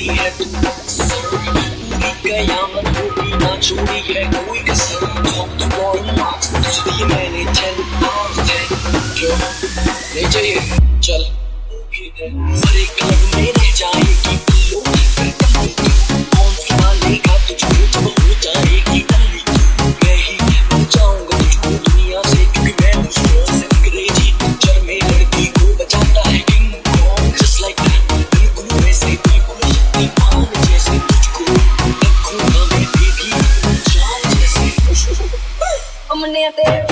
होती है तू पूरी कयामत होगी ना छोड़ी है कोई कसर tomorrow marks तुझे दिए मैंने 10 out of 10 क्यों नहीं चाहिए चल हर एक क्लब में रह जाएगी पिल्लो फिर कभी कौन संभालेगा तुझको जब हो जाएगी डाली मैं ही बन जाऊंगा तुझको दुनिया से क्योंकि मैं मुझको से अंग्रेजी पिक्चर में लड़की को बचाता है King Kong just like that बिल्कुल वैसे बिल्कुल शक्तिमान जैसे तुझको रखूंगा मैं बेबी जान जैसे मुंडिया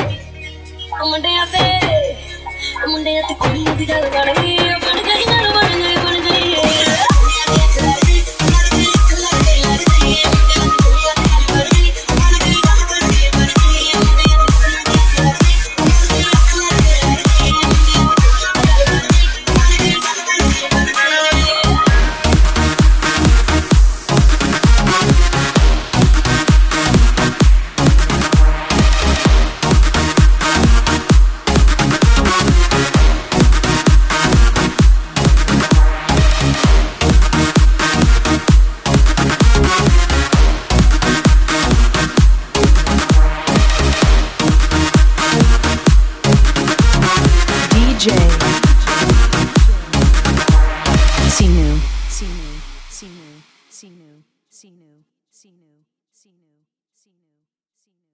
ते कुड़ियां दी गल बन गई DJ